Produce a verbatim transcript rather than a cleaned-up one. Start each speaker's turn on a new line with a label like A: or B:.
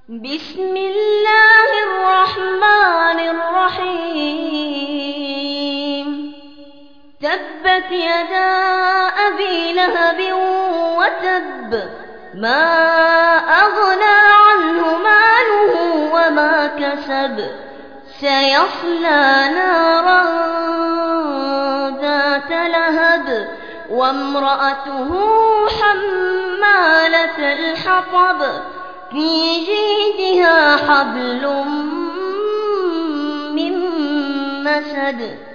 A: بسم الله الرحمن الرحيم تبت يدا أبي لهب وتب ما أغنى عنه ماله وما كسب سيصلى نارا ذات لهب وامرأته حمالة الحطب في جيدها حبل من مسد